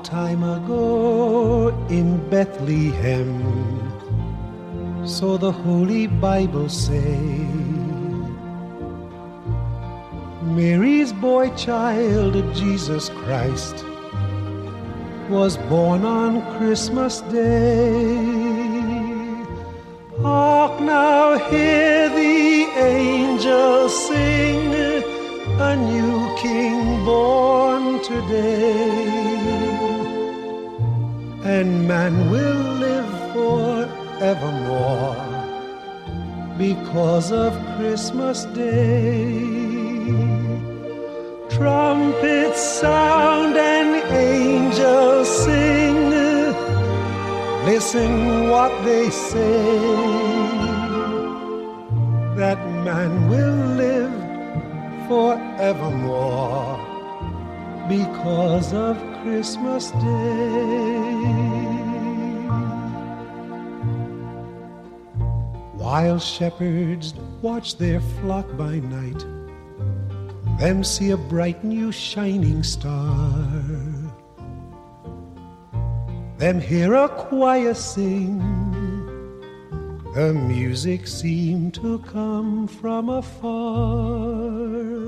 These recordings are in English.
time ago in Bethlehem, so the Holy Bible say, Mary's boy child, Jesus Christ, was born on Christmas Day. Hark now, hear the angels sing, a new King born today, and man will live forevermore because of Christmas Day. Trumpets sound and angels sing, listen what they say, that man will live forevermore because of Christmas Day. While shepherds watch their flock by night, them see a bright new shining star, them hear a choir sing, the music seemed to come from afar.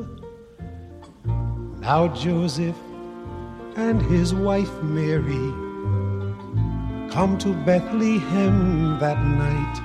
Now Joseph and his wife Mary come to Bethlehem that night,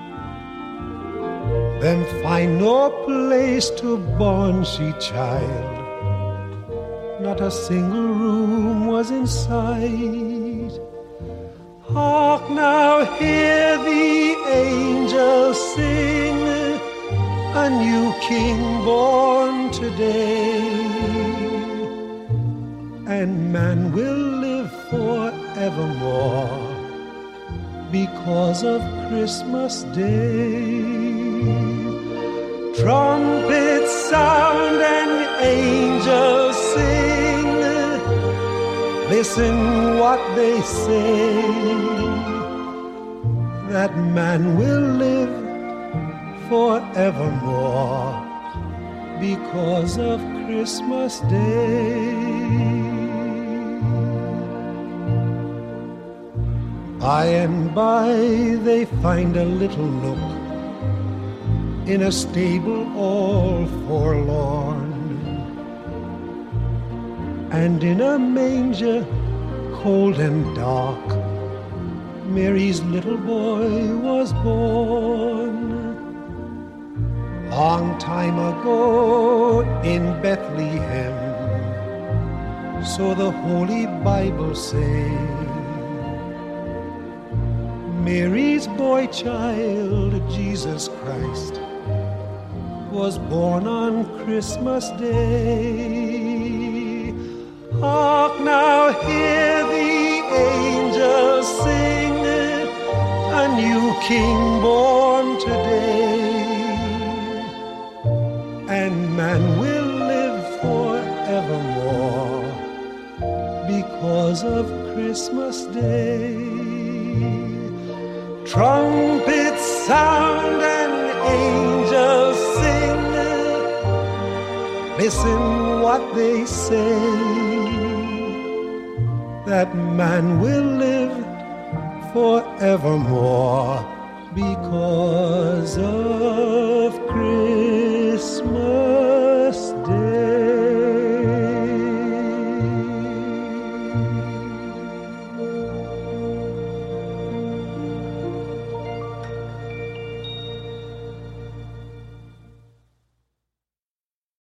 them find no place to born she child, not a single room was in sight. Hark now, hear the angels sing, a new King born today, and man will live forevermore because of Christmas Day. Trumpets sound and angels sing, listen what they say, that man will live forevermore because of Christmas Day. By and by they find a little nook in a stable all forlorn, and in a manger cold and dark Mary's little boy was born. Long time ago in Bethlehem, so the Holy Bible say, Mary's boy child, Jesus Christ, was born on Christmas Day. Hark now, hear the angels sing, a new King born today, and man will live forevermore because of Christmas Day. Trumpets sound and angels sing, listen what they say, that man will live forevermore because of